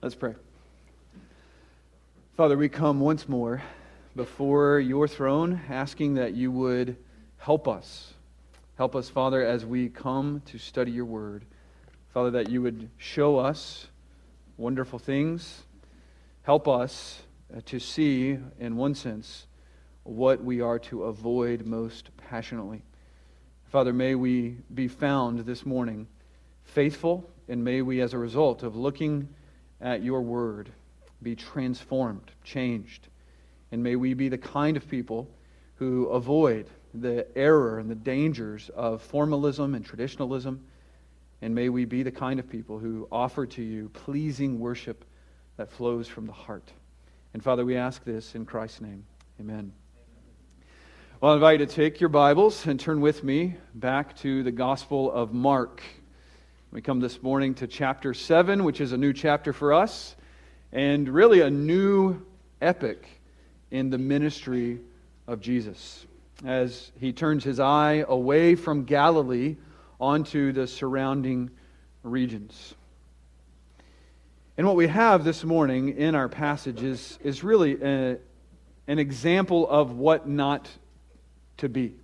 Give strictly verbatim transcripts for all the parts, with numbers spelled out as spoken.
Let's pray. Father, we come once more before your throne, asking that you would help us. Help us, Father, as we come to study your word. Father, that you would show us wonderful things. Help us to see, in one sense, what we are to avoid most passionately. Father, may we be found this morning faithful, and may we, as a result of looking at your word, be transformed, changed. And may we be the kind of people who avoid the error and the dangers of formalism and traditionalism. And may we be the kind of people who offer to you pleasing worship that flows from the heart. And Father, we ask this in Christ's name. Amen. Well, I invite you to take your Bibles and turn with me back to the Gospel of Mark. We come this morning to chapter seven, which is a new chapter for us, and really a new epic in the ministry of Jesus, as he turns his eye away from Galilee onto the surrounding regions. And what we have this morning in our passage is, is really a, an example of what not to be.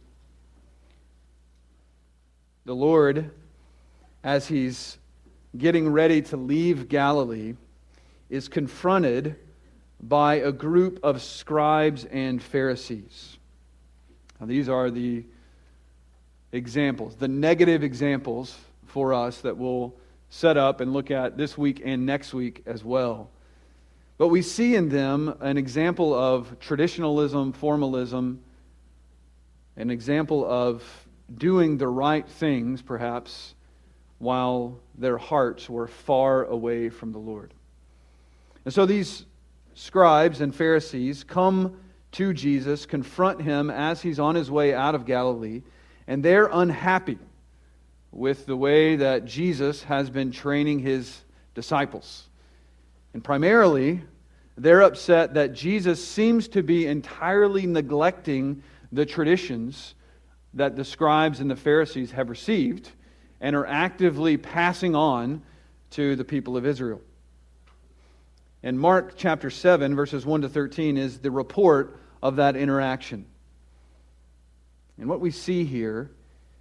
The Lord, as he's getting ready to leave Galilee, is confronted by a group of scribes and Pharisees. Now, these are the examples, the negative examples for us that we'll set up and look at this week and next week as well. But we see in them an example of traditionalism, formalism, an example of doing the right things, perhaps, while their hearts were far away from the Lord. And so these scribes and Pharisees come to Jesus, confront him as he's on his way out of Galilee, and they're unhappy with the way that Jesus has been training his disciples. And primarily, they're upset that Jesus seems to be entirely neglecting the traditions that the scribes and the Pharisees have received and are actively passing on to the people of Israel. And Mark chapter seven, verses one to thirteen, is the report of that interaction. And what we see here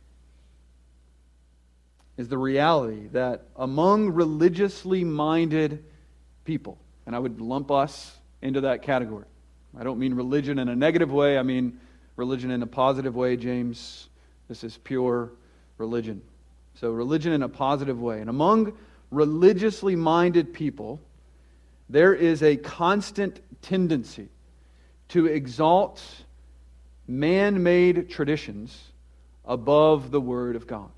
is the reality that among religiously minded people, and I would lump us into that category. I don't mean religion in a negative way, I mean religion in a positive way, James. This is pure religion. So religion in a positive way. And among religiously minded people, there is a constant tendency to exalt man-made traditions above the Word of God.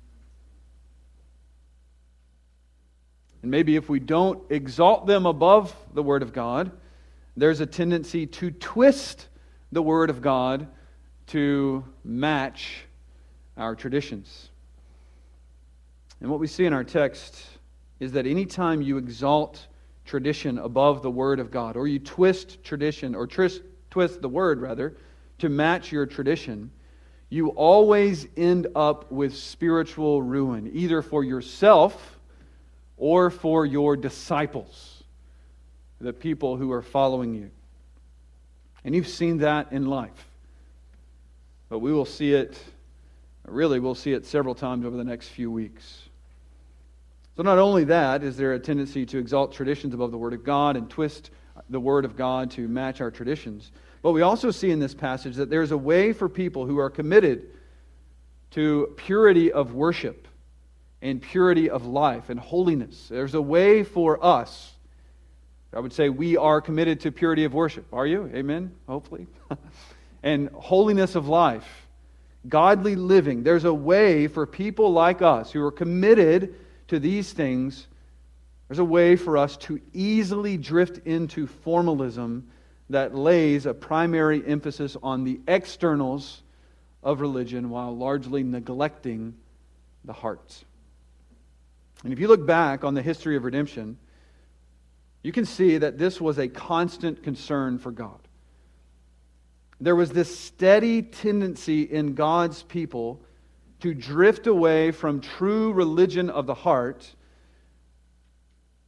And maybe if we don't exalt them above the Word of God, there's a tendency to twist the Word of God to match our traditions. And what we see in our text is that anytime you exalt tradition above the Word of God, or you twist tradition, or twist, twist the Word, rather, to match your tradition, you always end up with spiritual ruin, either for yourself or for your disciples, the people who are following you. And you've seen that in life. But we will see it, really we'll see it several times over the next few weeks. So not only that, is there a tendency to exalt traditions above the Word of God and twist the Word of God to match our traditions, but we also see in this passage that there's a way for people who are committed to purity of worship and purity of life and holiness. There's a way for us. I would say we are committed to purity of worship. Are you? Amen? Hopefully. And holiness of life, godly living. There's a way for people like us who are committed to these things. There's a way for us to easily drift into formalism that lays a primary emphasis on the externals of religion while largely neglecting the heart. And if you look back on the history of redemption, you can see that this was a constant concern for God. There was this steady tendency in God's people to drift away from true religion of the heart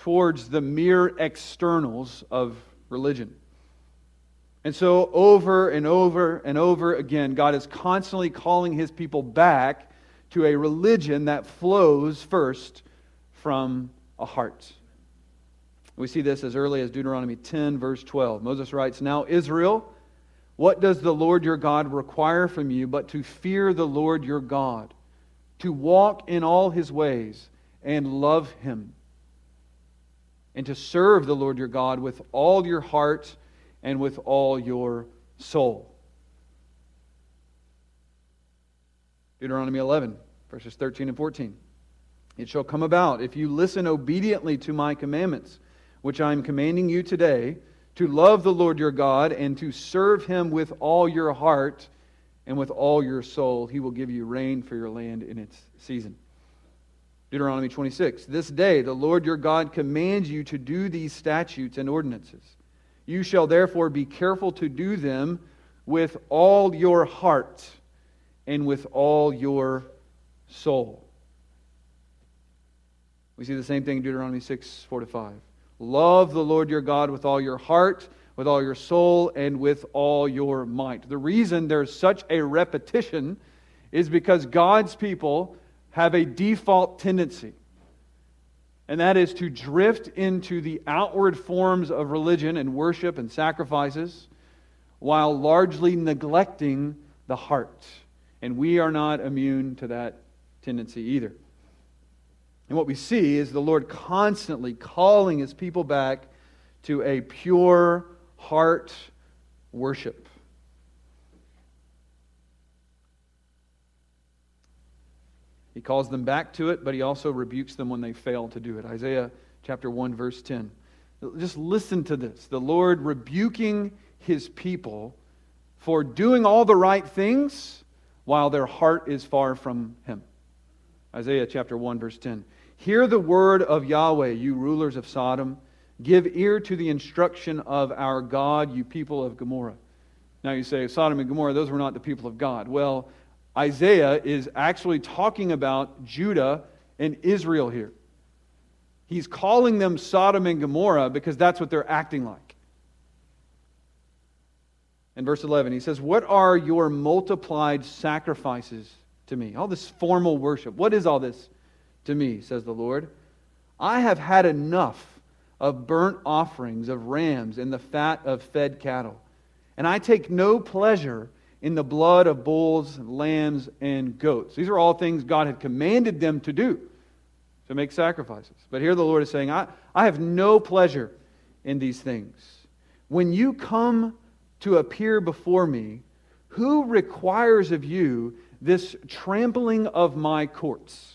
towards the mere externals of religion. And so over and over and over again, God is constantly calling His people back to a religion that flows first from a heart. We see this as early as Deuteronomy ten, verse twelve. Moses writes, "Now Israel, what does the Lord your God require from you but to fear the Lord your God, to walk in all His ways and love Him, and to serve the Lord your God with all your heart and with all your soul." Deuteronomy eleven, verses thirteen and fourteen. "It shall come about, if you listen obediently to my commandments, which I am commanding you today, to love the Lord your God and to serve Him with all your heart and with all your soul, He will give you rain for your land in its season." Deuteronomy twenty-six, "This day the Lord your God commands you to do these statutes and ordinances. You shall therefore be careful to do them with all your heart and with all your soul." We see the same thing in Deuteronomy six, four to five. "Love the Lord your God with all your heart, with all your soul, and with all your might." The reason there's such a repetition is because God's people have a default tendency, and that is to drift into the outward forms of religion and worship and sacrifices while largely neglecting the heart. And we are not immune to that tendency either. And what we see is the Lord constantly calling His people back to a pure heart worship. He calls them back to it, but He also rebukes them when they fail to do it. Isaiah chapter one, verse ten. Just listen to this. The Lord rebuking His people for doing all the right things while their heart is far from Him. Isaiah chapter one, verse ten. "Hear the word of Yahweh, you rulers of Sodom. Give ear to the instruction of our God, you people of Gomorrah." Now you say, Sodom and Gomorrah, those were not the people of God. Well, Isaiah is actually talking about Judah and Israel here. He's calling them Sodom and Gomorrah because that's what they're acting like. In verse eleven, he says, "What are your multiplied sacrifices to me?" All this formal worship. What is all this to me, says the Lord? "I have had enough of burnt offerings of rams and the fat of fed cattle. And I take no pleasure in the blood of bulls, lambs, and goats." These are all things God had commanded them to do, to make sacrifices. But here the Lord is saying, I, I have no pleasure in these things. When you come to appear before me, who requires of you this trampling of my courts?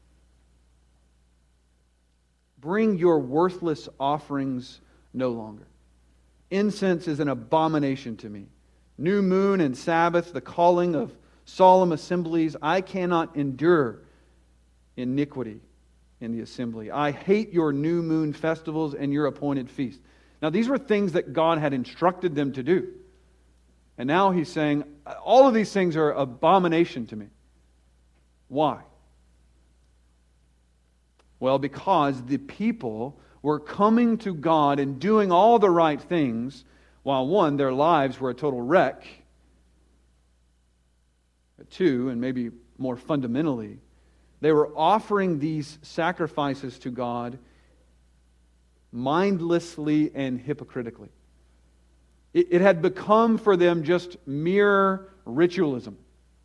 Bring your worthless offerings no longer. Incense is an abomination to me. New moon and Sabbath, the calling of solemn assemblies, I cannot endure iniquity in the assembly. I hate your new moon festivals and your appointed feasts. Now these were things that God had instructed them to do. And now He's saying, all of these things are abomination to me. Why? Well, because the people were coming to God and doing all the right things, while one, their lives were a total wreck. But two, and maybe more fundamentally, they were offering these sacrifices to God mindlessly and hypocritically. It, it had become for them just mere ritualism.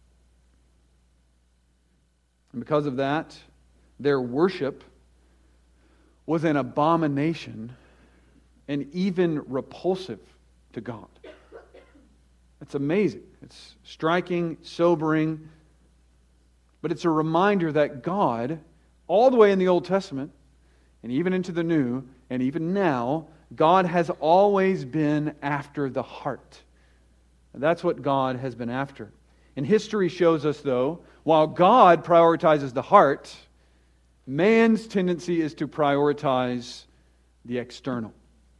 And because of that, their worship was an abomination and even repulsive to God. It's amazing. It's striking, sobering, but it's a reminder that God, all the way in the Old Testament, and even into the New, and even now, God has always been after the heart. And that's what God has been after. And history shows us, though, while God prioritizes the heart, man's tendency is to prioritize the external.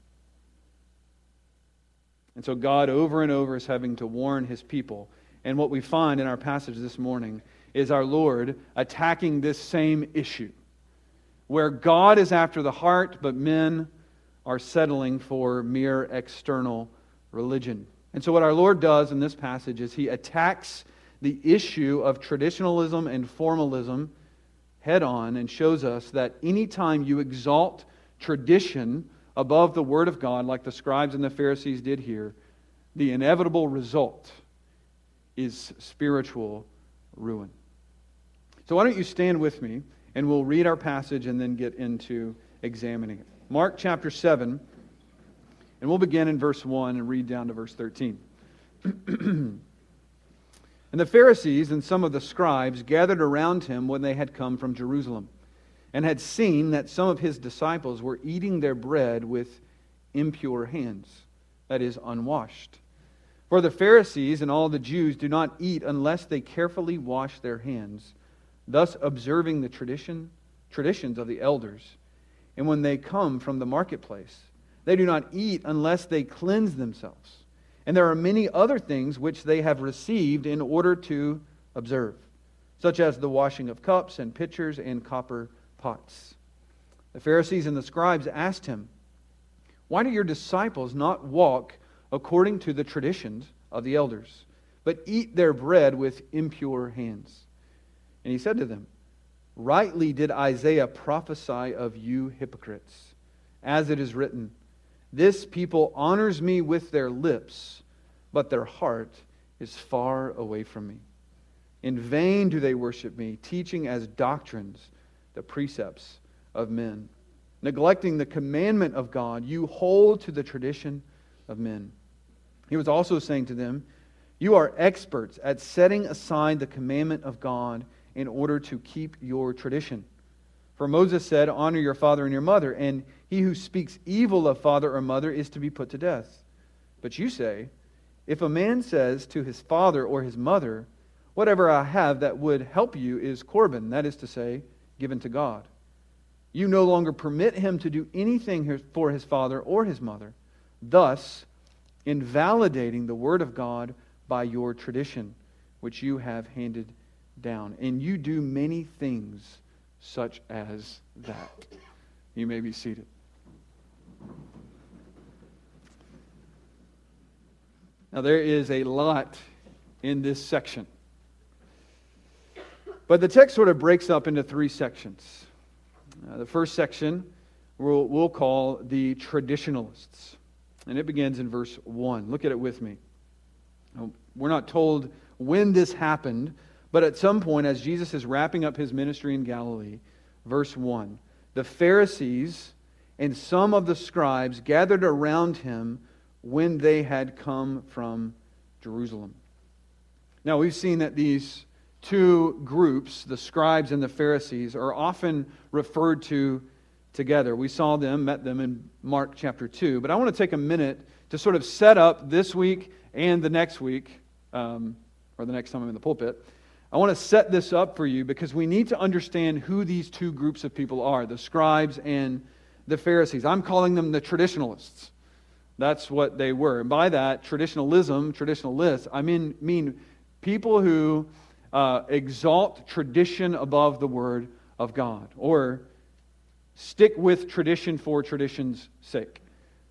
And so God over and over is having to warn His people. And what we find in our passage this morning is our Lord attacking this same issue where God is after the heart, but men are settling for mere external religion. And so what our Lord does in this passage is He attacks the issue of traditionalism and formalism head on and shows us that anytime you exalt tradition above the Word of God, like the scribes and the Pharisees did here, the inevitable result is spiritual ruin. So why don't you stand with me, and we'll read our passage and then get into examining it. Mark chapter seven, and we'll begin in verse one and read down to verse thirteen. And the Pharisees and some of the scribes gathered around Him when they had come from Jerusalem, and had seen that some of His disciples were eating their bread with impure hands, that is, unwashed. For the Pharisees and all the Jews do not eat unless they carefully wash their hands, thus observing the tradition, traditions of the elders. And when they come from the marketplace, they do not eat unless they cleanse themselves. And there are many other things which they have received in order to observe, such as the washing of cups and pitchers and copper pots. The Pharisees and the scribes asked Him, "Why do your disciples not walk according to the traditions of the elders, but eat their bread with impure hands?" And He said to them, "Rightly did Isaiah prophesy of you hypocrites, as it is written, 'This people honors me with their lips, but their heart is far away from me. In vain do they worship me, teaching as doctrines the precepts of men. Neglecting the commandment of God, you hold to the tradition of men.'" He was also saying to them, "You are experts at setting aside the commandment of God in order to keep your tradition. For Moses said, 'Honor your father and your mother,' and he who speaks evil of father or mother is to be put to death. But you say, 'If a man says to his father or his mother, whatever I have that would help you is Corban,' that is to say, given to God, you no longer permit him to do anything for his father or his mother, thus invalidating the word of God by your tradition, which you have handed down. And you do many things such as that." You may be seated. Now there is a lot in this section. But the text sort of breaks up into three sections. Uh, the first section we'll, we'll call the traditionalists. And it begins in verse one. Look at it with me. Now, we're not told when this happened, but at some point as Jesus is wrapping up His ministry in Galilee, verse one, the Pharisees and some of the scribes gathered around Him when they had come from Jerusalem. Now we've seen that these two groups, the scribes and the Pharisees, are often referred to together. We saw them, met them in Mark chapter two. But I want to take a minute to sort of set up this week and the next week, um, or the next time I'm in the pulpit. I want to set this up for you because we need to understand who these two groups of people are, the scribes and the Pharisees. I'm calling them the traditionalists. That's what they were. And by that, traditionalism, traditionalists, I mean, mean people who uh, exalt tradition above the Word of God, or stick with tradition for tradition's sake.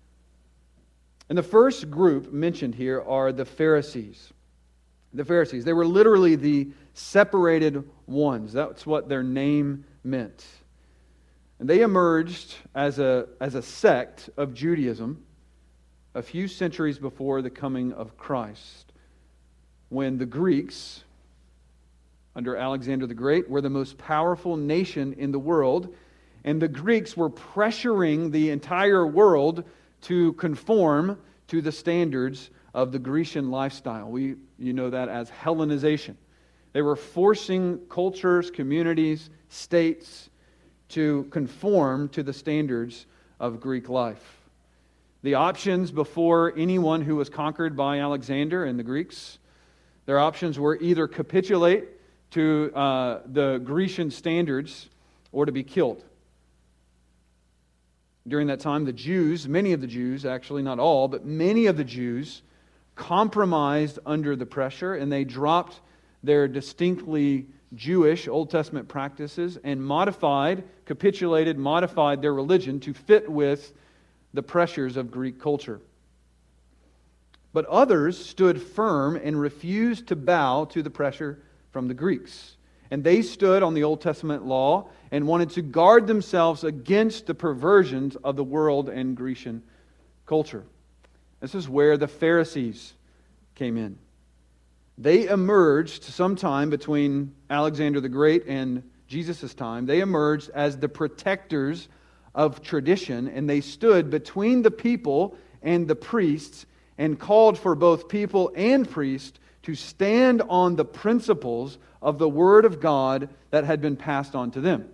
And the first group mentioned here are the Pharisees. The Pharisees. They were literally the separated ones. That's what their name meant. And they emerged as a, as a sect of Judaism a few centuries before the coming of Christ, when the Greeks, under Alexander the Great, were the most powerful nation in the world, and the Greeks were pressuring the entire world to conform to the standards of the Grecian lifestyle. We, you know that as Hellenization. They were forcing cultures, communities, states to conform to the standards of Greek life. The options before anyone who was conquered by Alexander and the Greeks, their options were either capitulate to uh, the Grecian standards or to be killed. During that time, the Jews, many of the Jews, actually not all, but many of the Jews compromised under the pressure, and they dropped their distinctly Jewish Old Testament practices and modified, capitulated, modified their religion to fit with the pressures of Greek culture. But others stood firm and refused to bow to the pressure from the Greeks. And they stood on the Old Testament law and wanted to guard themselves against the perversions of the world and Grecian culture. This is where the Pharisees came in. They emerged sometime between Alexander the Great and Jesus' time. They emerged as the protectors of tradition, and they stood between the people and the priests and called for both people and priests to stand on the principles of the Word of God that had been passed on to them.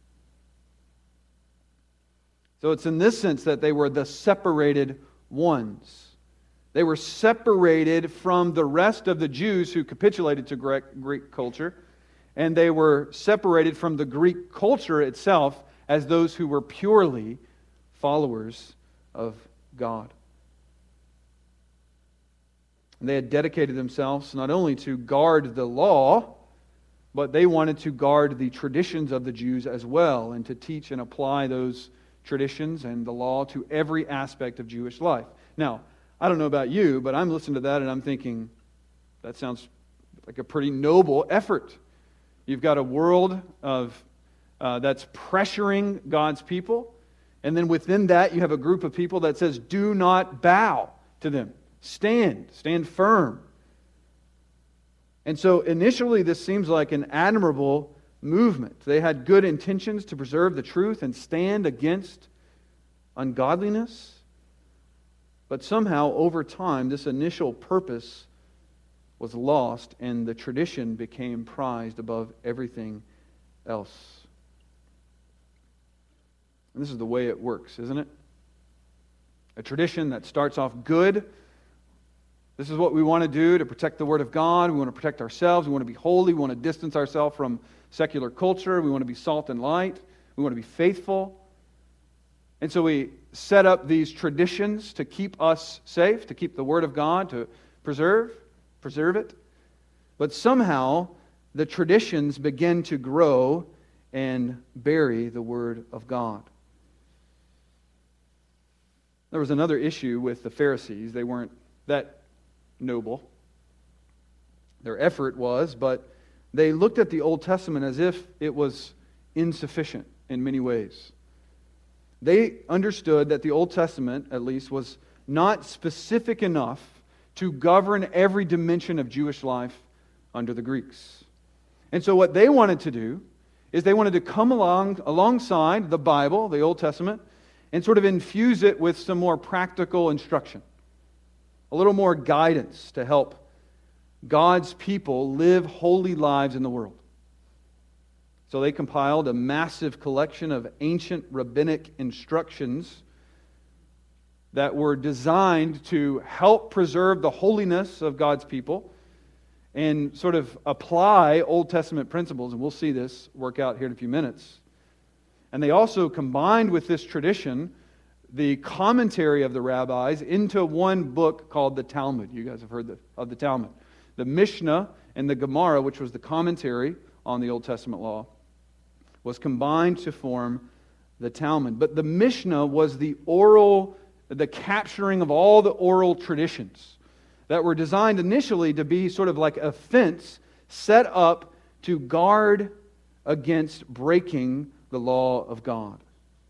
So it's in this sense that they were the separated ones. They were separated from the rest of the Jews who capitulated to Greek, Greek culture, and they were separated from the Greek culture itself as those who were purely followers of God. And they had dedicated themselves not only to guard the law, but they wanted to guard the traditions of the Jews as well, and to teach and apply those traditions and the law to every aspect of Jewish life. Now, I don't know about you, but I'm listening to that and I'm thinking, that sounds like a pretty noble effort. You've got a world of uh, that's pressuring God's people, and then within that you have a group of people that says, do not bow to them. Stand, stand firm. And so initially this seems like an admirable movement. They had good intentions to preserve the truth and stand against ungodliness. But somehow, over time, this initial purpose was lost and the tradition became prized above everything else. And this is the way it works, isn't it? A tradition that starts off good. This is what we want to do to protect the Word of God. We want to protect ourselves. We want to be holy. We want to distance ourselves from secular culture. We want to be salt and light. We want to be faithful. And so we set up these traditions to keep us safe, to keep the Word of God, to preserve, preserve it. But somehow the traditions begin to grow and bury the Word of God. There was another issue with the Pharisees. They weren't that noble. Their effort was, but they looked at the Old Testament as if it was insufficient in many ways. They understood that the Old Testament, at least, was not specific enough to govern every dimension of Jewish life under the Greeks. And so what they wanted to do is they wanted to come along alongside the Bible, the Old Testament, and sort of infuse it with some more practical instruction. A little more guidance to help God's people live holy lives in the world. So they compiled a massive collection of ancient rabbinic instructions that were designed to help preserve the holiness of God's people and sort of apply Old Testament principles. And we'll see this work out here in a few minutes. And they also combined with this tradition the commentary of the rabbis into one book called the Talmud. You guys have heard the, of the Talmud. The Mishnah and the Gemara, which was the commentary on the Old Testament law, was combined to form the Talmud. But the Mishnah was the oral, the capturing of all the oral traditions that were designed initially to be sort of like a fence set up to guard against breaking the law of God.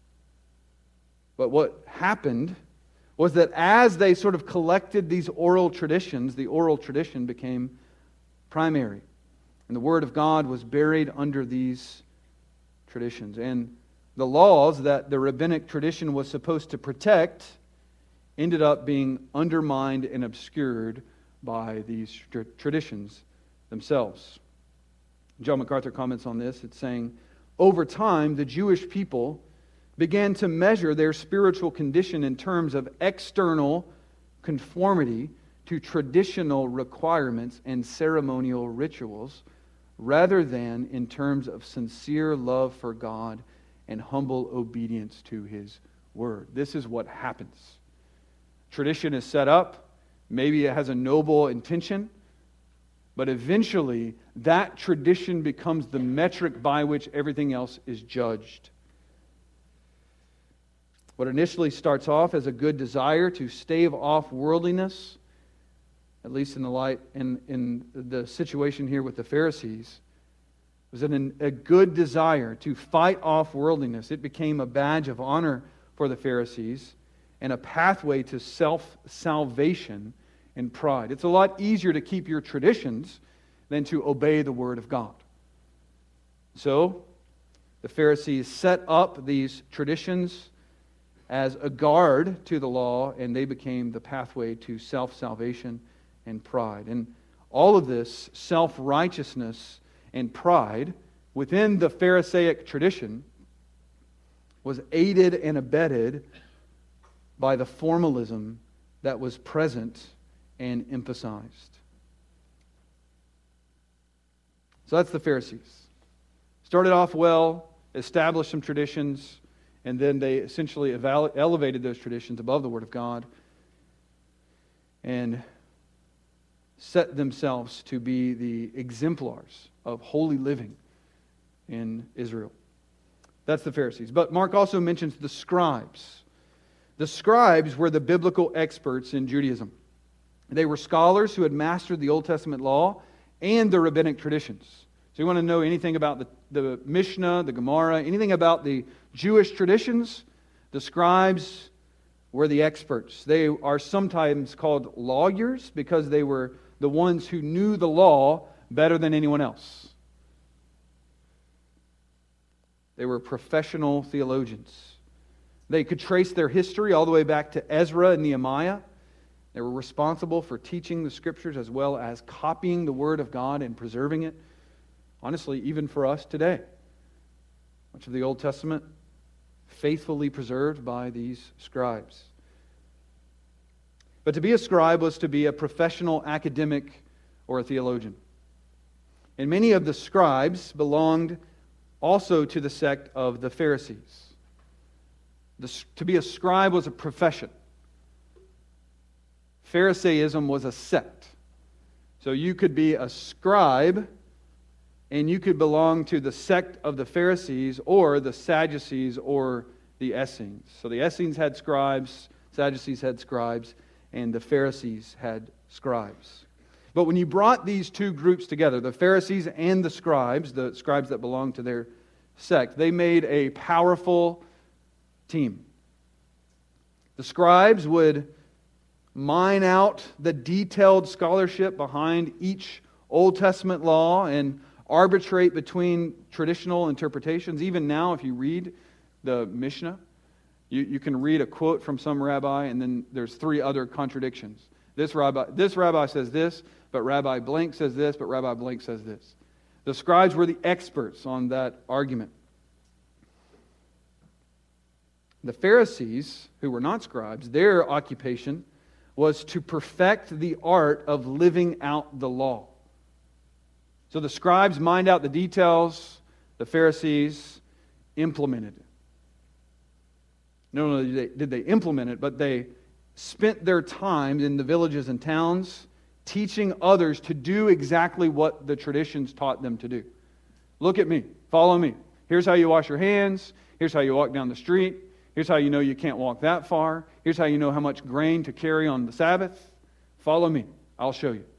But what happened was that as they sort of collected these oral traditions, the oral tradition became primary. And the Word of God was buried under these traditions. And the laws that the rabbinic tradition was supposed to protect ended up being undermined and obscured by these tr- traditions themselves. John MacArthur comments on this. It's saying, over time, the Jewish people began to measure their spiritual condition in terms of external conformity to traditional requirements and ceremonial rituals, rather than in terms of sincere love for God and humble obedience to His Word. This is what happens. Tradition is set up. Maybe it has a noble intention. But eventually, that tradition becomes the metric by which everything else is judged. What initially starts off as a good desire to stave off worldliness, at least in the light in, in the situation here with the Pharisees, was an, a good desire to fight off worldliness. It became a badge of honor for the Pharisees and a pathway to self-salvation and pride. It's a lot easier to keep your traditions than to obey the Word of God. So, the Pharisees set up these traditions as a guard to the law, and they became the pathway to self-salvation and pride. And all of this self-righteousness and pride within the Pharisaic tradition was aided and abetted by the formalism that was present and emphasized. So that's the Pharisees. Started off well, established some traditions, and then they essentially elevated those traditions above the Word of God and set themselves to be the exemplars of holy living in Israel. That's the Pharisees. But Mark also mentions the scribes. The scribes were the biblical experts in Judaism. They were scholars who had mastered the Old Testament law and the rabbinic traditions. So you want to know anything about the, the Mishnah, the Gemara, anything about the Jewish traditions, the scribes were the experts. They are sometimes called lawyers because they were the ones who knew the law better than anyone else. They were professional theologians. They could trace their history all the way back to Ezra and Nehemiah. They were responsible for teaching the Scriptures as well as copying the Word of God and preserving it. Honestly, even for us today, much of the Old Testament faithfully preserved by these scribes. But to be a scribe was to be a professional academic or a theologian. And many of the scribes belonged also to the sect of the Pharisees. The, to be a scribe was a profession. Pharisaism was a sect. So you could be a scribe and you could belong to the sect of the Pharisees or the Sadducees or the Essenes. So the Essenes had scribes, Sadducees had scribes, and the Pharisees had scribes. But when you brought these two groups together, the Pharisees and the scribes, the scribes that belonged to their sect, they made a powerful team. The scribes would mine out the detailed scholarship behind each Old Testament law and arbitrate between traditional interpretations. Even now, if you read the Mishnah, you, you can read a quote from some rabbi, and then there's three other contradictions. This rabbi, this rabbi says this, but Rabbi blank says this, but Rabbi blank says this. The scribes were the experts on that argument. The Pharisees, who were not scribes, their occupation was to perfect the art of living out the law. So the scribes mined out the details, the Pharisees implemented it. Not only did they, did they implement it, but they spent their time in the villages and towns teaching others to do exactly what the traditions taught them to do. Look at me. Follow me. Here's how you wash your hands. Here's how you walk down the street. Here's how you know you can't walk that far. Here's how you know how much grain to carry on the Sabbath. Follow me. I'll show you.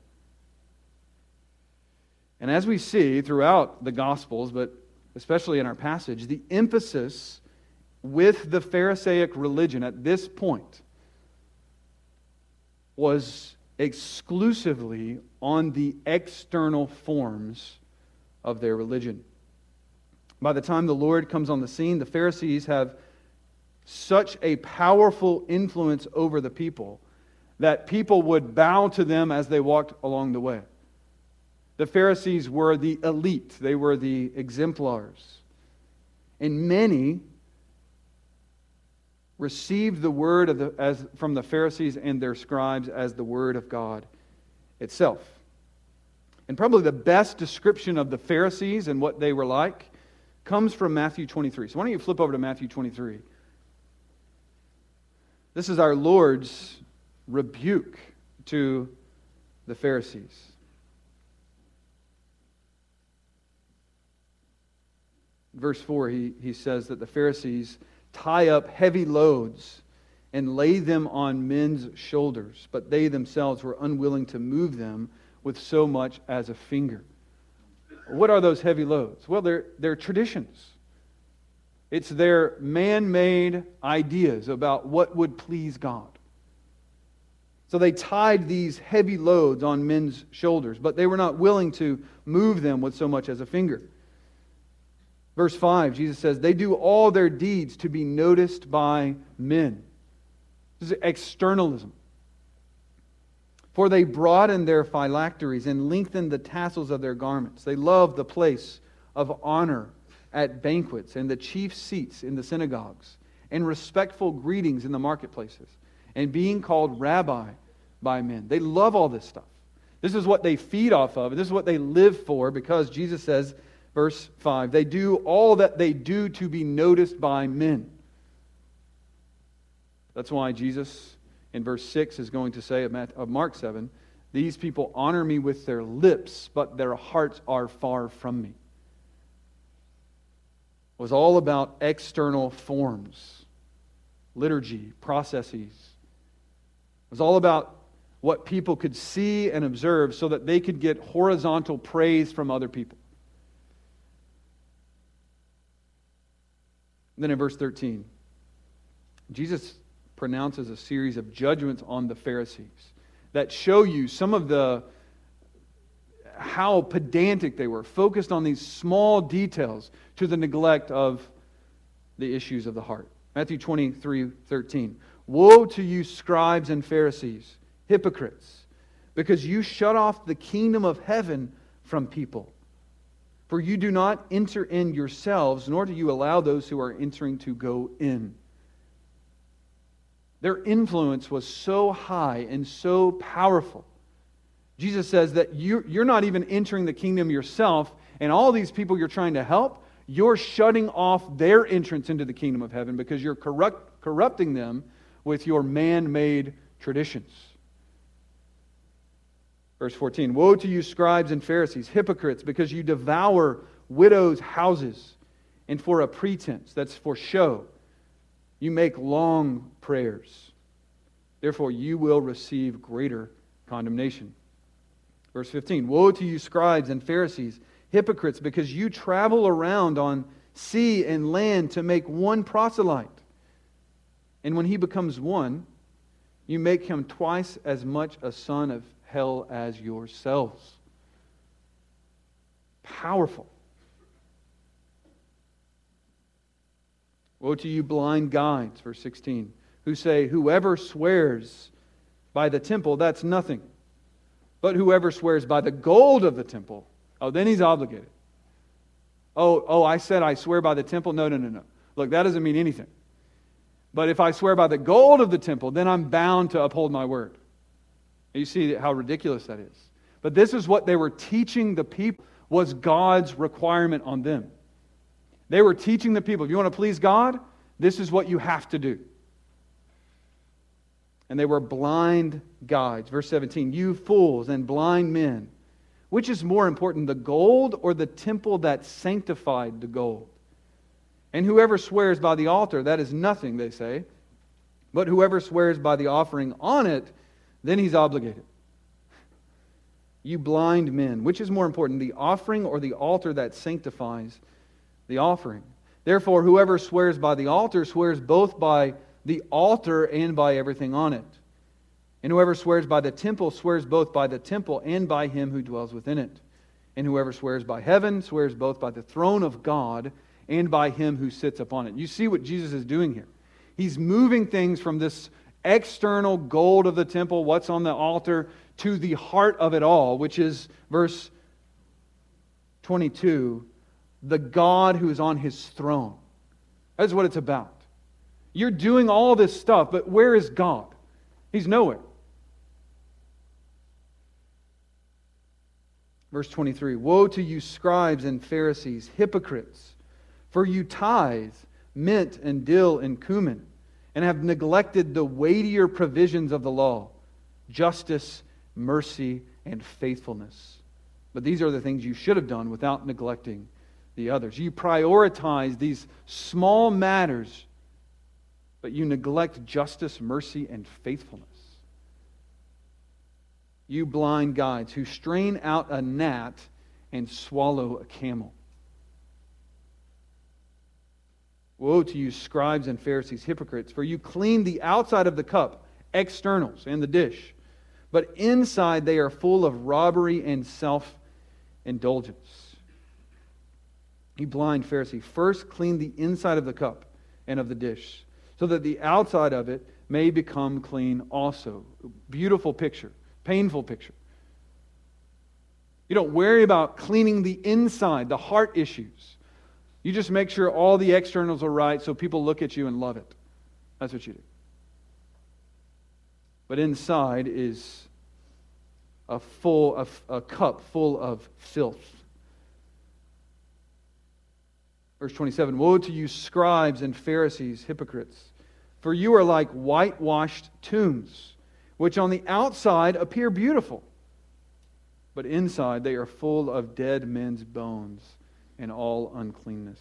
And as we see throughout the Gospels, but especially in our passage, the emphasis with the Pharisaic religion at this point was exclusively on the external forms of their religion. By the time the Lord comes on the scene, the Pharisees have such a powerful influence over the people that people would bow to them as they walked along the way. The Pharisees were the elite. They were the exemplars. And many received the word of the, as, from the Pharisees and their scribes as the word of God itself. And probably the best description of the Pharisees and what they were like comes from Matthew twenty-three. So why don't you flip over to Matthew twenty-three. This is our Lord's rebuke to the Pharisees. verse four, he, he says that the Pharisees tie up heavy loads and lay them on men's shoulders, but they themselves were unwilling to move them with so much as a finger. What are those heavy loads? Well, they're, they're traditions. It's their man-made ideas about what would please God. So they tied these heavy loads on men's shoulders, but they were not willing to move them with so much as a finger. Verse five, Jesus says, they do all their deeds to be noticed by men. This is externalism. For they broaden their phylacteries and lengthen the tassels of their garments. They love the place of honor at banquets and the chief seats in the synagogues and respectful greetings in the marketplaces and being called rabbi by men. They love all this stuff. This is what they feed off of. This is what they live for, because Jesus says, verse five, they do all that they do to be noticed by men. That's why Jesus, in verse six, is going to say of Mark seven, these people honor me with their lips, but their hearts are far from me. It was all about external forms, liturgy, processes. It was all about what people could see and observe so that they could get horizontal praise from other people. And then in verse thirteen, Jesus pronounces a series of judgments on the Pharisees that show you some of the how pedantic they were, focused on these small details to the neglect of the issues of the heart. Matthew twenty-three thirteen. Woe to you, scribes and Pharisees, hypocrites, because you shut off the kingdom of heaven from people. For you do not enter in yourselves, nor do you allow those who are entering to go in. Their influence was so high and so powerful. Jesus says that you, you're not even entering the kingdom yourself, and all these people you're trying to help, you're shutting off their entrance into the kingdom of heaven because you're corrupt, corrupting them with your man-made traditions. Verse fourteen, woe to you, scribes and Pharisees, hypocrites, because you devour widows' houses, and for a pretense, that's for show, you make long prayers. Therefore, you will receive greater condemnation. Verse fifteen, woe to you, scribes and Pharisees, hypocrites, because you travel around on sea and land to make one proselyte. And when he becomes one, you make him twice as much a son of hell as yourselves. Powerful. Woe to you, blind guides, verse sixteen, who say, whoever swears by the temple, that's nothing. But whoever swears by the gold of the temple, oh, then he's obligated. Oh, oh, I said I swear by the temple? No, no, no, no. Look, that doesn't mean anything. But if I swear by the gold of the temple, then I'm bound to uphold my word. You see how ridiculous that is. But this is what they were teaching the people, was God's requirement on them. They were teaching the people, if you want to please God, this is what you have to do. And they were blind guides. Verse seventeen, you fools and blind men, which is more important, the gold or the temple that sanctified the gold? And whoever swears by the altar, that is nothing, they say. But whoever swears by the offering on it, then he's obligated. You blind men, which is more important, the offering or the altar that sanctifies the offering? Therefore, whoever swears by the altar swears both by the altar and by everything on it. And whoever swears by the temple swears both by the temple and by him who dwells within it. And whoever swears by heaven swears both by the throne of God and by him who sits upon it. You see what Jesus is doing here. He's moving things from this external gold of the temple, what's on the altar, to the heart of it all, which is verse twenty-two, the God who is on his throne. That's what it's about. You're doing all this stuff, but where is God? He's nowhere. Verse twenty-three, woe to you, scribes and Pharisees, hypocrites, for you tithe mint and dill and cumin, and have neglected the weightier provisions of the law, justice, mercy, and faithfulness. But these are the things you should have done without neglecting the others. You prioritize these small matters, but you neglect justice, mercy, and faithfulness. You blind guides who strain out a gnat and swallow a camel. Woe to you, scribes and Pharisees, hypocrites, for you clean the outside of the cup, externals, and the dish, but inside they are full of robbery and self-indulgence. You blind Pharisee, first clean the inside of the cup and of the dish, so that the outside of it may become clean also. Beautiful picture, painful picture. You don't worry about cleaning the inside, the heart issues. You just make sure all the externals are right so people look at you and love it. That's what you do. But inside is a full a, a cup full of filth. Verse twenty-seven, woe to you, scribes and Pharisees, hypocrites, for you are like whitewashed tombs, which on the outside appear beautiful, but inside they are full of dead men's bones and all uncleanness.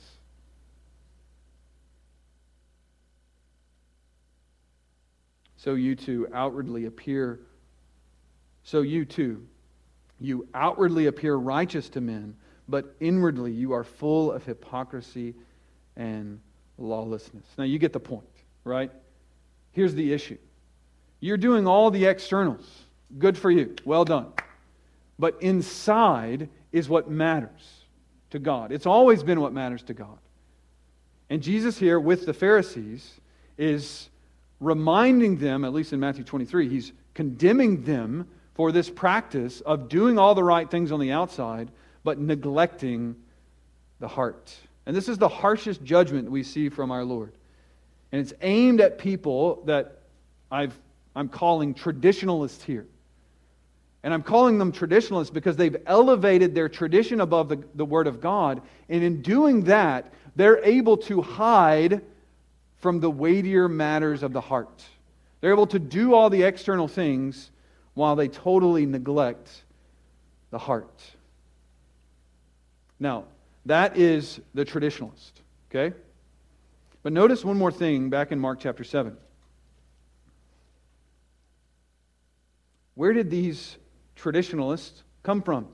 So you too outwardly appear, so you too, you outwardly appear righteous to men, but inwardly you are full of hypocrisy and lawlessness. Now you get the point, right? Here's the issue. You're doing all the externals. Good for you. Well done. But inside is what matters to God. It's always been what matters to God. And Jesus here with the Pharisees is reminding them, at least in Matthew twenty-three, he's condemning them for this practice of doing all the right things on the outside, but neglecting the heart. And this is the harshest judgment we see from our Lord. And it's aimed at people that I've, I'm calling traditionalists here. And I'm calling them traditionalists because they've elevated their tradition above the, the Word of God. And in doing that, they're able to hide from the weightier matters of the heart. They're able to do all the external things while they totally neglect the heart. Now, that is the traditionalist, okay? But notice one more thing back in Mark chapter seven. Where did these traditionalists come from?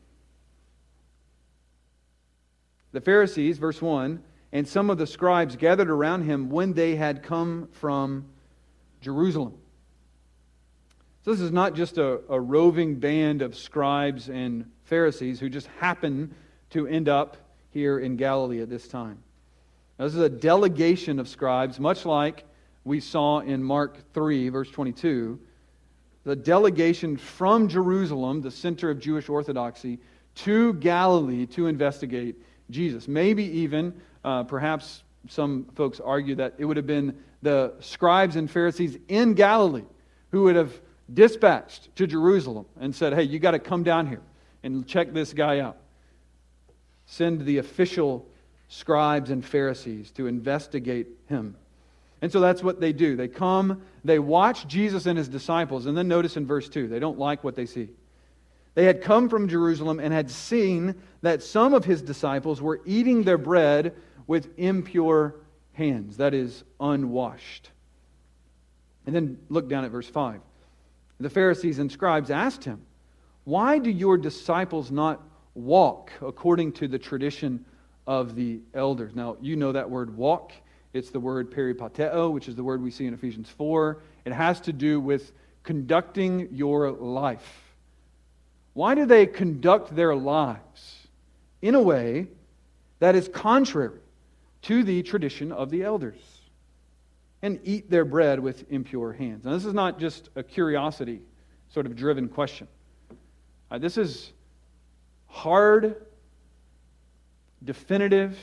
The Pharisees, verse one, and some of the scribes gathered around him when they had come from Jerusalem. So this is not just a, a roving band of scribes and Pharisees who just happen to end up here in Galilee at this time. Now, this is a delegation of scribes, much like we saw in Mark three, verse twenty-two. The delegation from Jerusalem, the center of Jewish orthodoxy, to Galilee to investigate Jesus. Maybe even, uh, perhaps some folks argue that it would have been the scribes and Pharisees in Galilee who would have dispatched to Jerusalem and said, hey, you got to come down here and check this guy out. Send the official scribes and Pharisees to investigate him. And so that's what they do. They come, they watch Jesus and his disciples, and then notice in verse two, they don't like what they see. They had come from Jerusalem and had seen that some of his disciples were eating their bread with impure hands, that is, unwashed. And then look down at verse five. The Pharisees and scribes asked him, why do your disciples not walk according to the tradition of the elders? Now, you know that word walk. It's the word peripateo, which is the word we see in Ephesians four. It has to do with conducting your life. Why do they conduct their lives in a way that is contrary to the tradition of the elders and eat their bread with impure hands? Now, this is not just a curiosity sort of driven question. Uh, this is hard, definitive,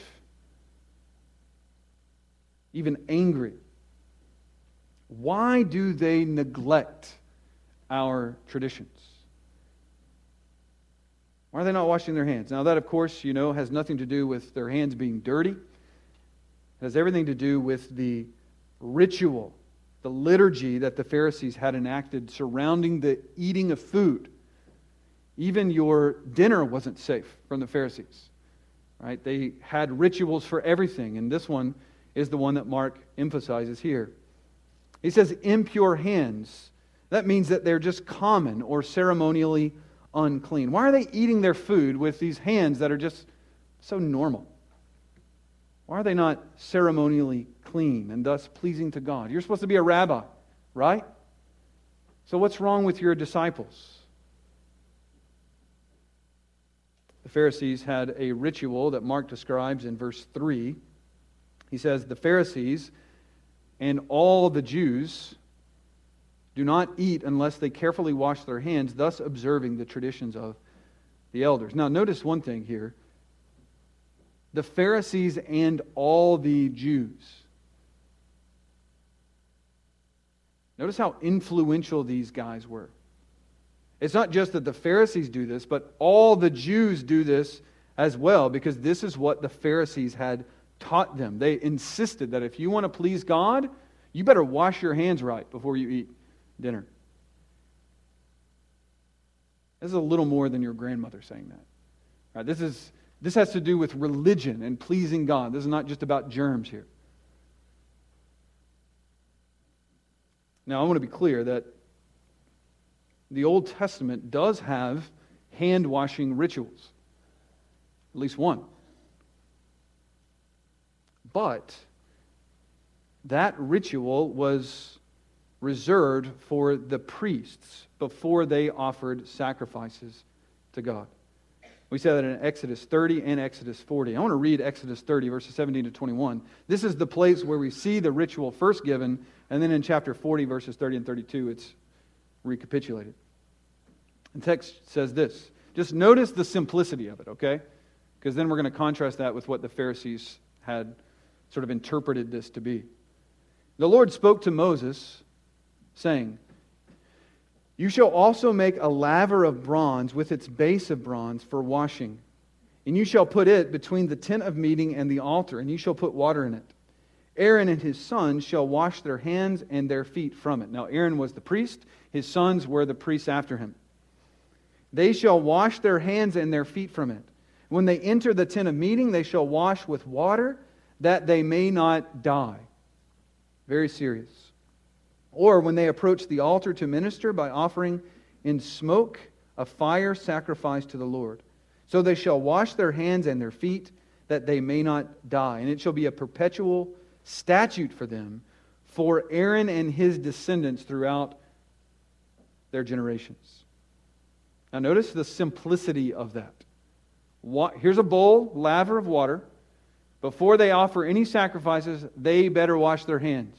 even angry. Why do they neglect our traditions? Why are they not washing their hands? Now that, of course, you know, has nothing to do with their hands being dirty. It has everything to do with the ritual, the liturgy that the Pharisees had enacted surrounding the eating of food. Even your dinner wasn't safe from the Pharisees. Right? They had rituals for everything, and this one is the one that Mark emphasizes here. He says impure hands. That means that they're just common or ceremonially unclean. Why are they eating their food with these hands that are just so normal? Why are they not ceremonially clean and thus pleasing to God? You're supposed to be a rabbi, right? So what's wrong with your disciples? The Pharisees had a ritual that Mark describes in verse three. He says, the Pharisees and all the Jews do not eat unless they carefully wash their hands, thus observing the traditions of the elders. Now, notice one thing here. The Pharisees and all the Jews. Notice how influential these guys were. It's not just that the Pharisees do this, but all the Jews do this as well, because this is what the Pharisees had taught them. They insisted that if you want to please God, you better wash your hands right before you eat dinner. This is a little more than your grandmother saying that. Right? This is this has to do with religion and pleasing God. This is not just about germs here. Now, I want to be clear that the Old Testament does have hand-washing rituals. At least one. But that ritual was reserved for the priests before they offered sacrifices to God. We say that in Exodus thirty and Exodus forty. I want to read Exodus thirty, verses seventeen to twenty-one. This is the place where we see the ritual first given, and then in chapter forty, verses thirty and thirty-two, it's recapitulated. The text says this. Just notice the simplicity of it, okay? Because then we're going to contrast that with what the Pharisees had sort of interpreted this to be. The Lord spoke to Moses, saying, you shall also make a laver of bronze with its base of bronze for washing. And you shall put it between the tent of meeting and the altar, and you shall put water in it. Aaron and his sons shall wash their hands and their feet from it. Now Aaron was the priest, his sons were the priests after him. They shall wash their hands and their feet from it. When they enter the tent of meeting, they shall wash with water, that they may not die. Very serious. Or when they approach the altar to minister by offering in smoke a fire sacrifice to the Lord. So they shall wash their hands and their feet, that they may not die. And it shall be a perpetual statute for them, for Aaron and his descendants throughout their generations. Now notice the simplicity of that. Here's a bowl, laver of water. Before they offer any sacrifices, they better wash their hands.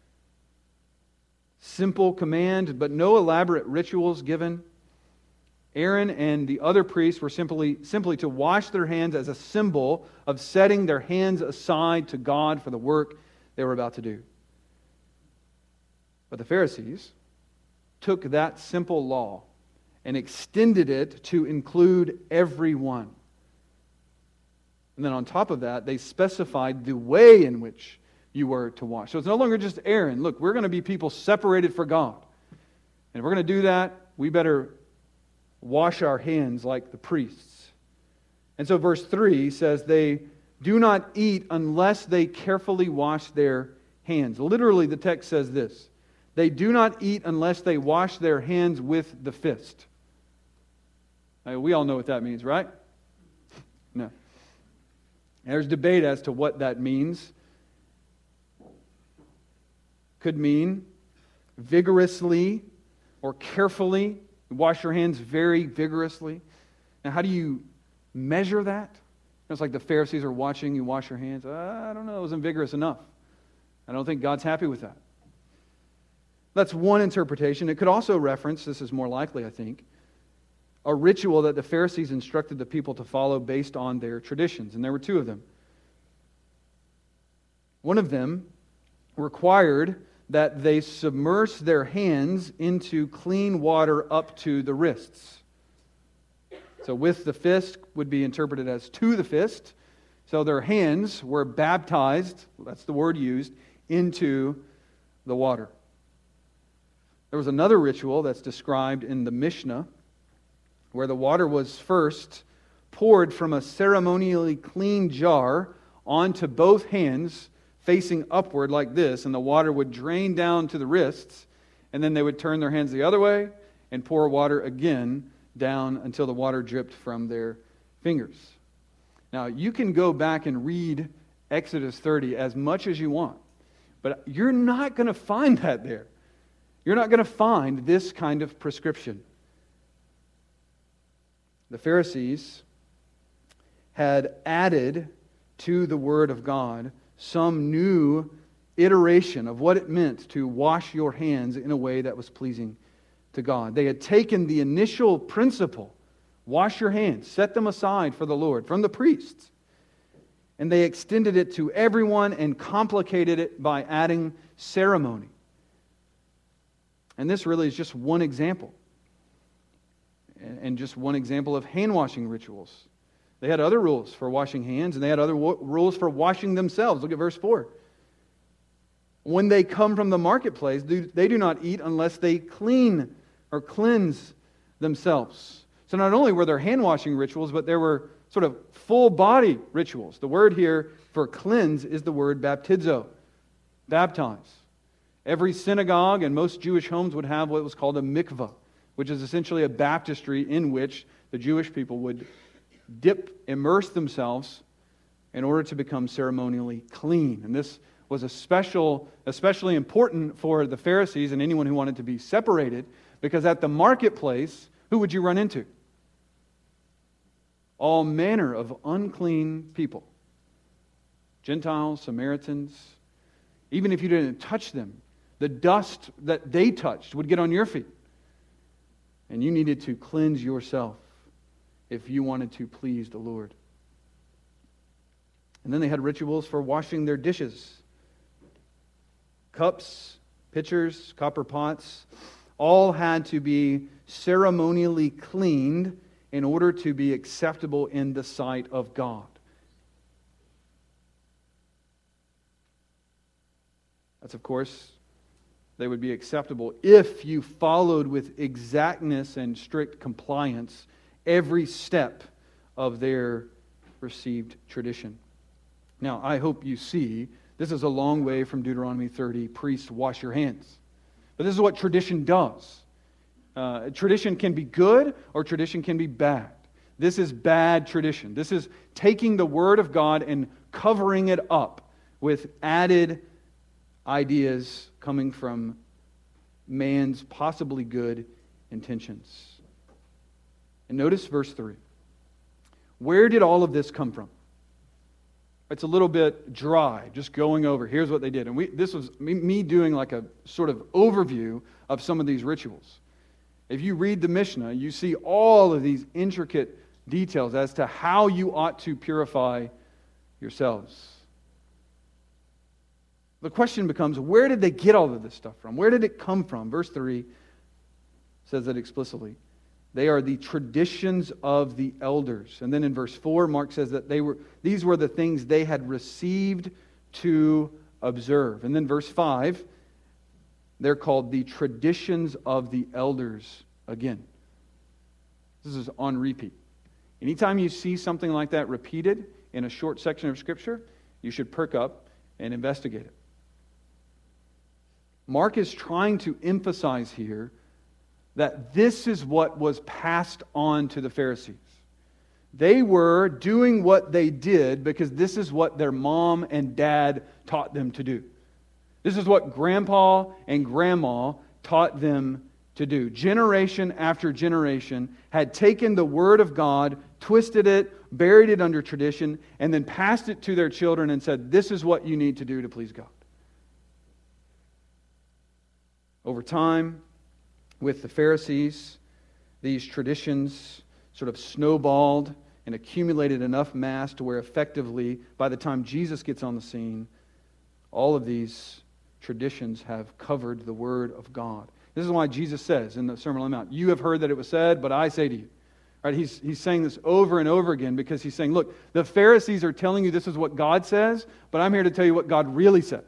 Simple command, but no elaborate rituals given. Aaron and the other priests were simply, simply to wash their hands as a symbol of setting their hands aside to God for the work they were about to do. But the Pharisees took that simple law and extended it to include everyone. And then on top of that, they specified the way in which you were to wash. So it's no longer just Aaron. Look, we're going to be people separated for God. And if we're going to do that, we better wash our hands like the priests. And so verse three says they do not eat unless they carefully wash their hands. Literally, the text says this. They do not eat unless they wash their hands with the fist. Now, we all know what that means, right? No. There's debate as to what that means. Could mean vigorously or carefully. Wash your hands very vigorously. Now, how do you measure that? It's like the Pharisees are watching you wash your hands. Uh, I don't know, it wasn't vigorous enough. I don't think God's happy with that. That's one interpretation. It could also reference, this is more likely, I think, a ritual that the Pharisees instructed the people to follow based on their traditions. And there were two of them. One of them required that they submerge their hands into clean water up to the wrists. So with the fist would be interpreted as to the fist. So their hands were baptized, that's the word used, into the water. There was another ritual that's described in the Mishnah where the water was first poured from a ceremonially clean jar onto both hands, facing upward like this, and the water would drain down to the wrists, and then they would turn their hands the other way and pour water again down until the water dripped from their fingers. Now, you can go back and read Exodus thirty as much as you want, but you're not going to find that there. You're not going to find this kind of prescription. The Pharisees had added to the Word of God some new iteration of what it meant to wash your hands in a way that was pleasing to God. They had taken the initial principle, wash your hands, set them aside for the Lord, from the priests, and they extended it to everyone and complicated it by adding ceremony. And this really is just one example, and just one example of hand-washing rituals. They had other rules for washing hands, and they had other rules for washing themselves. Look at verse four. When they come from the marketplace, they do not eat unless they clean or cleanse themselves. So not only were there hand-washing rituals, but there were sort of full-body rituals. The word here for cleanse is the word baptizo, baptize. Every synagogue and most Jewish homes would have what was called a mikvah, which is essentially a baptistry in which the Jewish people would dip, immerse themselves in order to become ceremonially clean. And this was a special, especially important for the Pharisees and anyone who wanted to be separated, because at the marketplace, who would you run into? All manner of unclean people. Gentiles, Samaritans. Even if you didn't touch them, the dust that they touched would get on your feet. And you needed to cleanse yourself if you wanted to please the Lord. And then they had rituals for washing their dishes. Cups, pitchers, copper pots, all had to be ceremonially cleaned in order to be acceptable in the sight of God. That's, of course, they would be acceptable if you followed with exactness and strict compliance every step of their received tradition. Now, I hope you see, this is a long way from Deuteronomy thirty, priests wash your hands. But this is what tradition does. Uh, tradition can be good or tradition can be bad. This is bad tradition. This is taking the Word of God and covering it up with added ideas coming from man's possibly good intentions. And notice verse three. Where did all of this come from? It's a little bit dry, just going over. Here's what they did. And we, this was me, me doing like a sort of overview of some of these rituals. If you read the Mishnah, you see all of these intricate details as to how you ought to purify yourselves. The question becomes, where did they get all of this stuff from? Where did it come from? Verse three says that explicitly. They are the traditions of the elders. And then in verse four, Mark says that they were these were the things they had received to observe. And then verse five, they're called the traditions of the elders again. This is on repeat. Anytime you see something like that repeated in a short section of Scripture, you should perk up and investigate it. Mark is trying to emphasize here that this is what was passed on to the Pharisees. They were doing what they did because this is what their mom and dad taught them to do. This is what grandpa and grandma taught them to do. Generation after generation had taken the Word of God, twisted it, buried it under tradition, and then passed it to their children and said, this is what you need to do to please God. Over time, with the Pharisees, these traditions sort of snowballed and accumulated enough mass to where effectively, by the time Jesus gets on the scene, all of these traditions have covered the Word of God. This is why Jesus says in the Sermon on the Mount, you have heard that it was said, but I say to you. Right? He's, he's saying this over and over again because he's saying, look, the Pharisees are telling you this is what God says, but I'm here to tell you what God really says.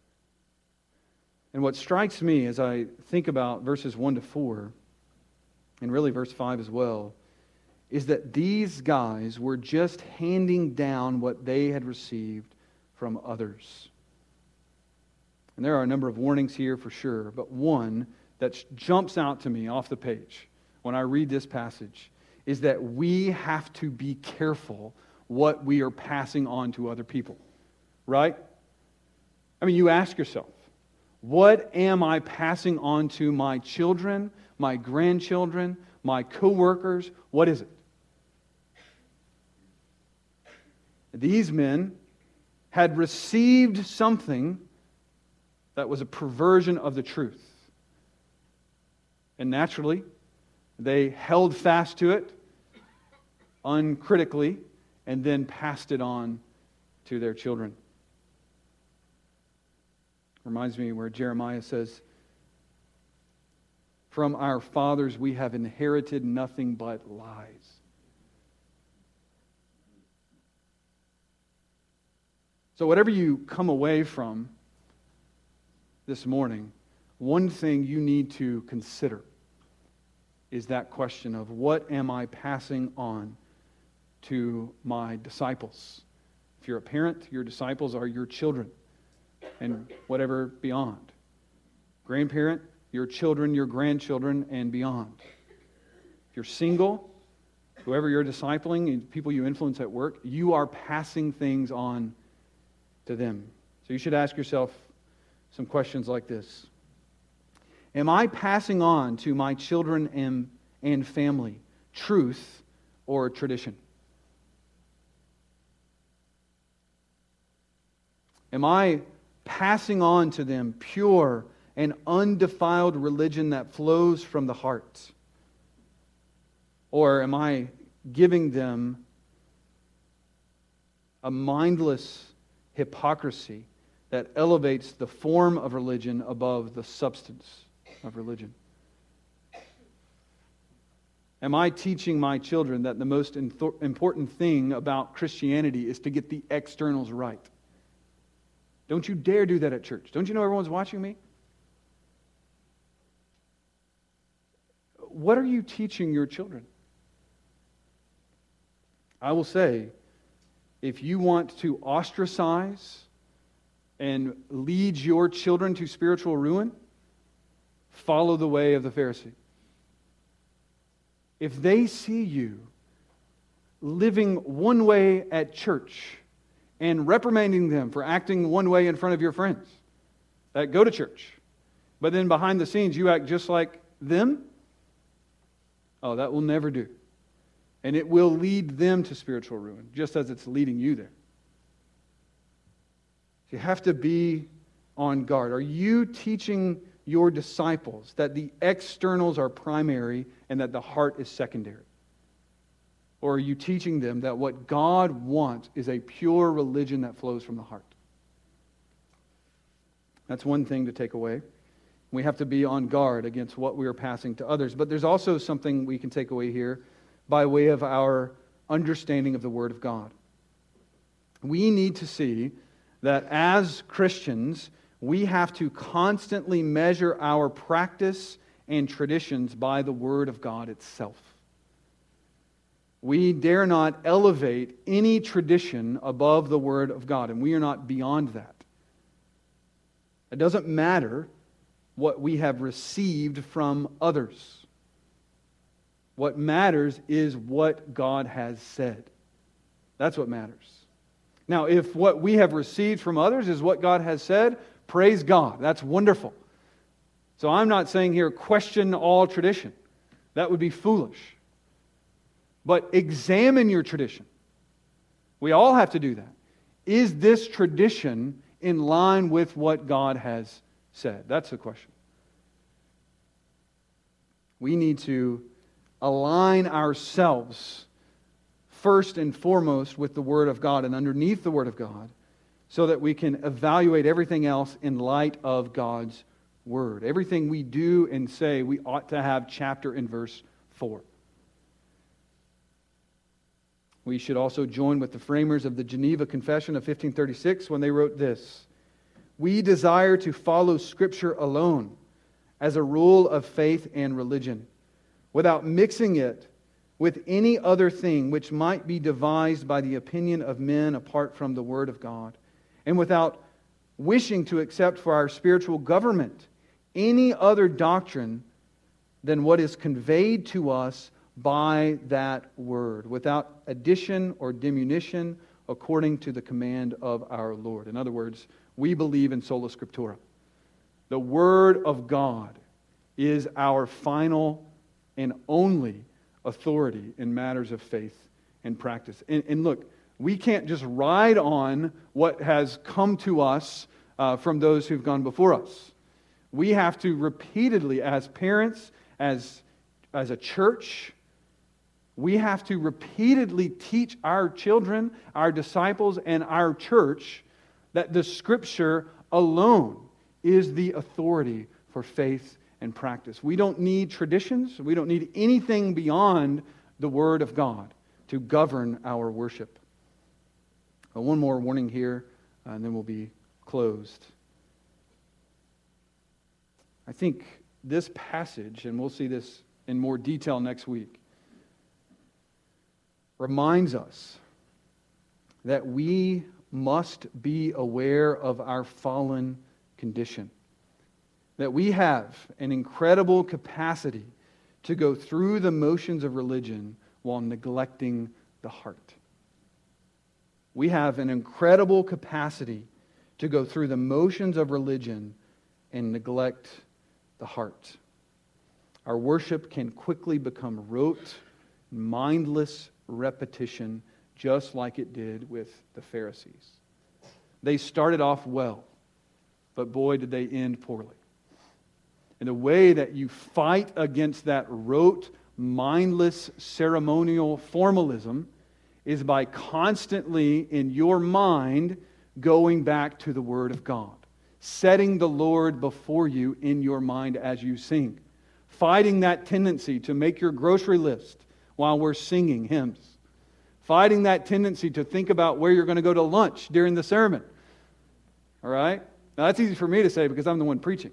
And what strikes me as I think about verses one to four and really verse five as well, is that these guys were just handing down what they had received from others. And there are a number of warnings here for sure, but one that jumps out to me off the page when I read this passage is that we have to be careful what we are passing on to other people. Right? I mean, you ask yourself, what am I passing on to my children, my grandchildren, my co-workers? What is it? These men had received something that was a perversion of the truth. And naturally, they held fast to it uncritically and then passed it on to their children. Reminds me where Jeremiah says, "From our fathers we have inherited nothing but lies." So whatever you come away from this morning, one thing you need to consider is that question of what am I passing on to my disciples? If you're a parent, your disciples are your children and whatever beyond. Grandparent, your children, your grandchildren, and beyond. If you're single, whoever you're discipling, people you influence at work, you are passing things on to them. So you should ask yourself some questions like this. Am I passing on to my children and, and family truth or tradition? Am I passing on to them pure and undefiled religion that flows from the heart? Or am I giving them a mindless hypocrisy that elevates the form of religion above the substance of religion? Am I teaching my children that the most important thing about Christianity is to get the externals right? Don't you dare do that at church. Don't you know everyone's watching me? What are you teaching your children? I will say, if you want to ostracize and lead your children to spiritual ruin, follow the way of the Pharisee. If they see you living one way at church and reprimanding them for acting one way in front of your friends that go to church, but then behind the scenes you act just like them, oh, that will never do. And it will lead them to spiritual ruin, just as it's leading you there. You have to be on guard. Are you teaching your disciples that the externals are primary and that the heart is secondary? Or are you teaching them that what God wants is a pure religion that flows from the heart? That's one thing to take away. We have to be on guard against what we are passing to others. But there's also something we can take away here by way of our understanding of the Word of God. We need to see that as Christians, we have to constantly measure our practice and traditions by the Word of God itself. We dare not elevate any tradition above the Word of God, and we are not beyond that. It doesn't matter what we have received from others. What matters is what God has said. That's what matters. Now, if what we have received from others is what God has said, praise God. That's wonderful. So I'm not saying here question all tradition. That would be foolish. But examine your tradition. We all have to do that. Is this tradition in line with what God has said? That's the question. We need to align ourselves first and foremost with the Word of God and underneath the Word of God so that we can evaluate everything else in light of God's Word. Everything we do and say, we ought to have chapter and verse for. We should also join with the framers of the Geneva Confession of fifteen thirty-six when they wrote this: "We desire to follow Scripture alone as a rule of faith and religion, without mixing it with any other thing which might be devised by the opinion of men apart from the Word of God, and without wishing to accept for our spiritual government any other doctrine than what is conveyed to us by that Word, without addition or diminution, according to the command of our Lord. In other words, we believe in sola scriptura. The Word of God is our final and only authority in matters of faith and practice. And, and look, we can't just ride on what has come to us uh, from those who've gone before us. We have to repeatedly, as parents, as, as a church, we have to repeatedly teach our children, our disciples, and our church that the Scripture alone is the authority for faith and practice. We don't need traditions. We don't need anything beyond the Word of God to govern our worship. Uh, one more warning here, uh, and then we'll be closed. I think this passage, and we'll see this in more detail next week, reminds us that we must be aware of our fallen condition. That we have an incredible capacity to go through the motions of religion while neglecting the heart. We have an incredible capacity to go through the motions of religion and neglect the heart. Our worship can quickly become rote, mindless repetition, just like it did with the Pharisees. They started off well, but boy, did they end poorly. And the way that you fight against that rote, mindless, ceremonial formalism is by constantly, in your mind, going back to the Word of God. Setting the Lord before you in your mind as you sing. Fighting that tendency to make your grocery list while we're singing hymns. Fighting that tendency to think about where you're going to go to lunch during the sermon. All right? Now that's easy for me to say because I'm the one preaching.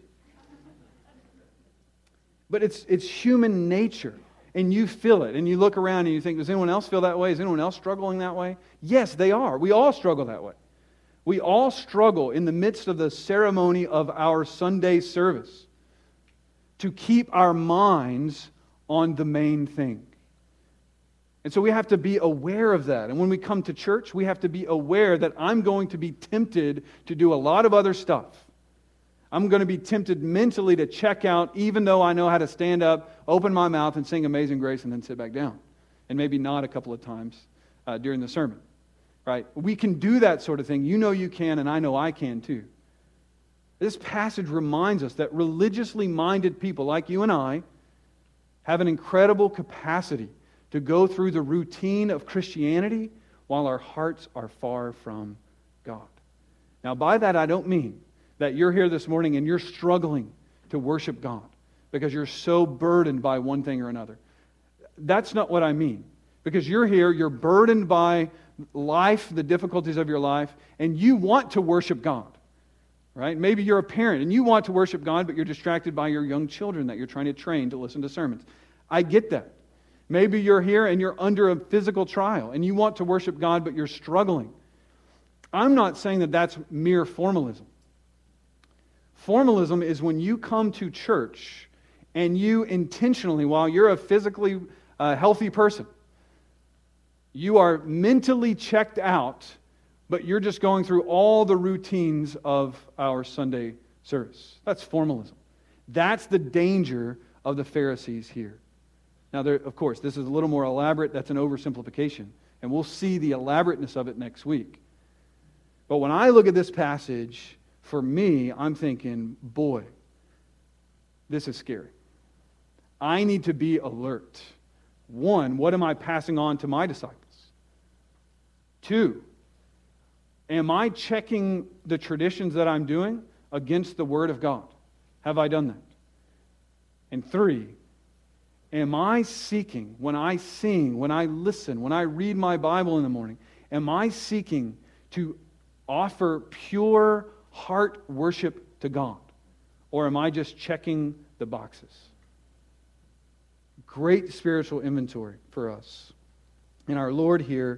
But it's it's human nature. And you feel it. And you look around and you think, does anyone else feel that way? Is anyone else struggling that way? Yes, they are. We all struggle that way. We all struggle in the midst of the ceremony of our Sunday service to keep our minds on the main thing. And so we have to be aware of that. And when we come to church, we have to be aware that I'm going to be tempted to do a lot of other stuff. I'm going to be tempted mentally to check out, even though I know how to stand up, open my mouth, and sing Amazing Grace, and then sit back down. And maybe nod a couple of times uh, during the sermon. Right? We can do that sort of thing. You know you can, and I know I can too. This passage reminds us that religiously minded people like you and I have an incredible capacity to go through the routine of Christianity while our hearts are far from God. Now, by that I don't mean that you're here this morning and you're struggling to worship God because you're so burdened by one thing or another. That's not what I mean. Because you're here, you're burdened by life, the difficulties of your life, and you want to worship God. Right? Maybe you're a parent and you want to worship God, but you're distracted by your young children that you're trying to train to listen to sermons. I get that. Maybe you're here and you're under a physical trial and you want to worship God, but you're struggling. I'm not saying that that's mere formalism. Formalism is when you come to church and you intentionally, while you're a physically uh, healthy person, you are mentally checked out, but you're just going through all the routines of our Sunday service. That's formalism. That's the danger of the Pharisees here. Now, there, of course, this is a little more elaborate. That's an oversimplification. And we'll see the elaborateness of it next week. But when I look at this passage, for me, I'm thinking, boy, this is scary. I need to be alert. One, what am I passing on to my disciples? Two, am I checking the traditions that I'm doing against the Word of God? Have I done that? And three, am I seeking, when I sing, when I listen, when I read my Bible in the morning, am I seeking to offer pure heart worship to God? Or am I just checking the boxes? great spiritual inventory for us. And our Lord here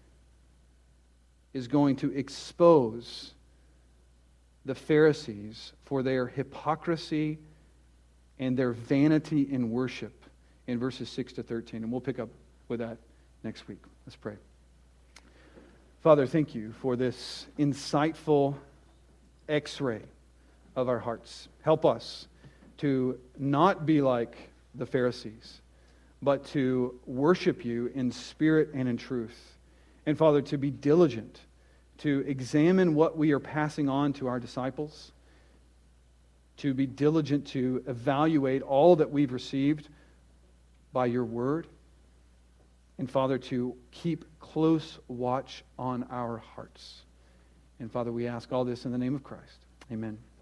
is going to expose the Pharisees for their hypocrisy and their vanity in worship in verses six to thirteen. And we'll pick up with that next week. Let's pray. Father, thank you for this insightful x-ray of our hearts. Help us to not be like the Pharisees, but to worship you in spirit and in truth. And Father, to be diligent, to examine what we are passing on to our disciples, to be diligent to evaluate all that we've received by your word, and Father, to keep close watch on our hearts. And Father, we ask all this in the name of Christ. Amen.